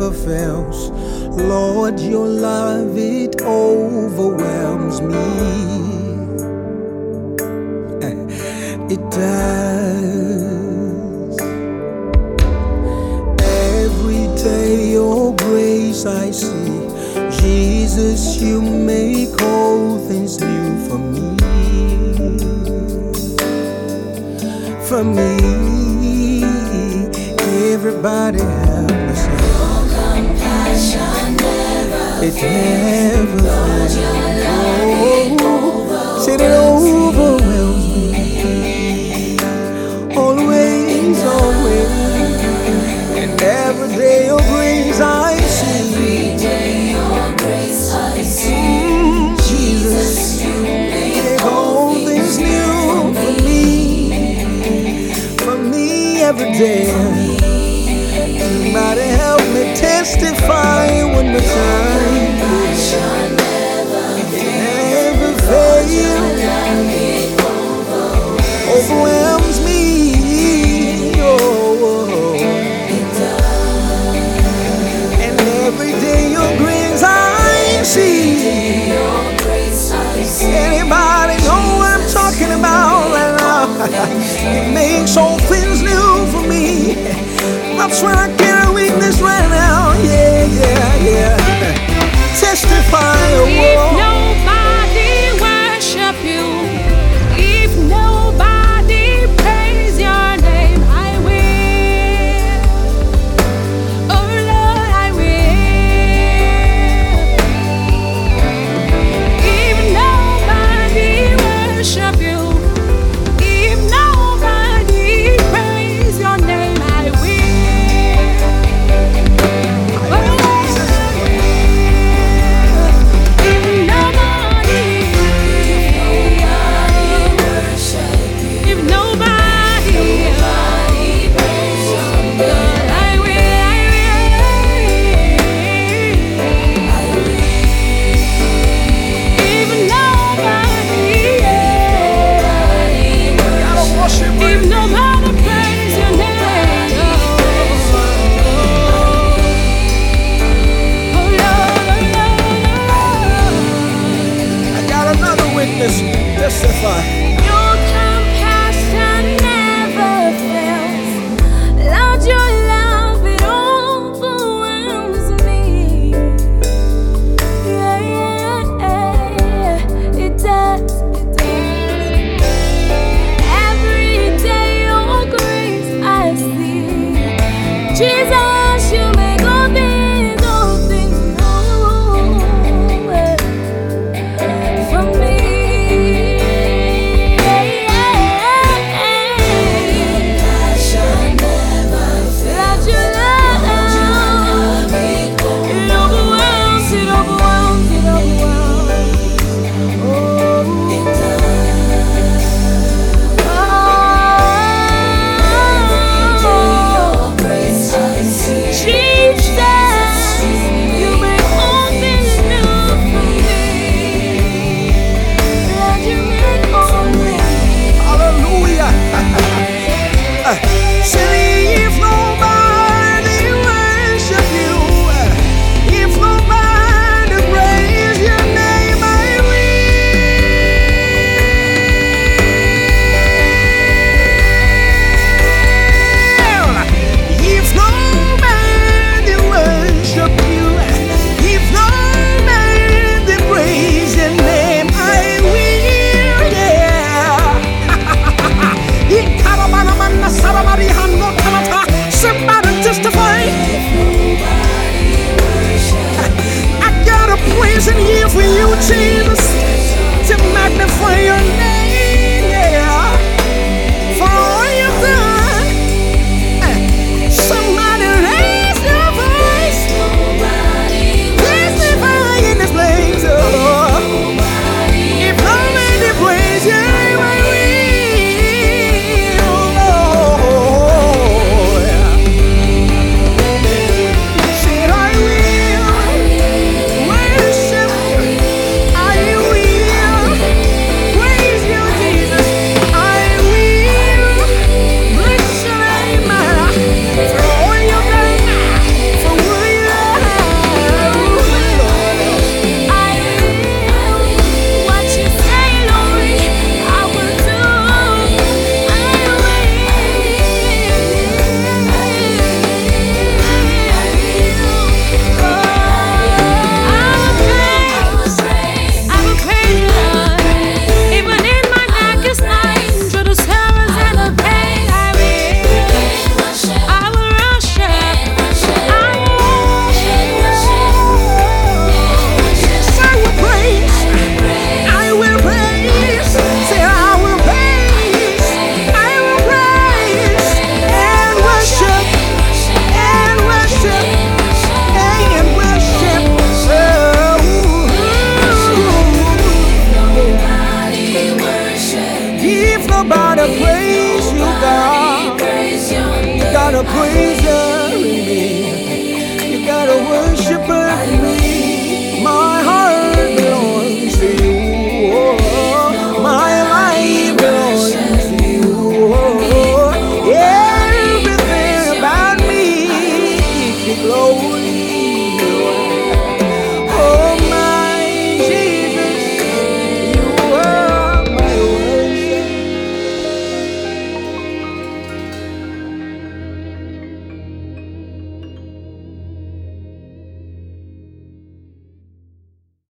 never fails. Lord, your love, it overwhelms me. It does. Every day your grace I see. Jesus, you make all things new for me. For me, everybody help me say, your compassion never it never fails. Say it overwhelms me. Always, always. And every day your grace I see. Every day your grace I see. Jesus, you make all things new for me. For me every day. Somebody help me testify one more time. Never fail. Overwhelms me. Oh. And every day your grace I see. Anybody know what I'm talking about right now? It makes all things new for me. That's when I get a weakness right now. Yeah, yeah, yeah. Testify, oh. If nobody worship you, if nobody praise your name, I will. Oh Lord, I will. If nobody worship you, if nobody praise your name, I will. Oh Lord, if nobody, if nobody praise your name, I will. If nobody praise your name, oh Lord, I got another witness. Testify. your compassion never fails. Lord, your love, it overwhelms me. Yeah, yeah, yeah. It does, it does. Every day your grace I see. Jesus, you make all things new for me. Let your love, it overwhelms, it overwhelms, it overwhelms. Oh, Jesus, you make all things new for me. Lord, you make all things. Hallelujah. Say if nobody worship you, if nobody praise your name, I will. If nobody worship you, if nobody praise your name, I will. Yeah. Somebody testify. I got a praise in here for you, Jesus, to magnify your name, yeah, for all you've done. Somebody raise your voice, testify in this place, oh. If nobody praise your name, I will, oh, yeah. Said I will worship, I will praise you.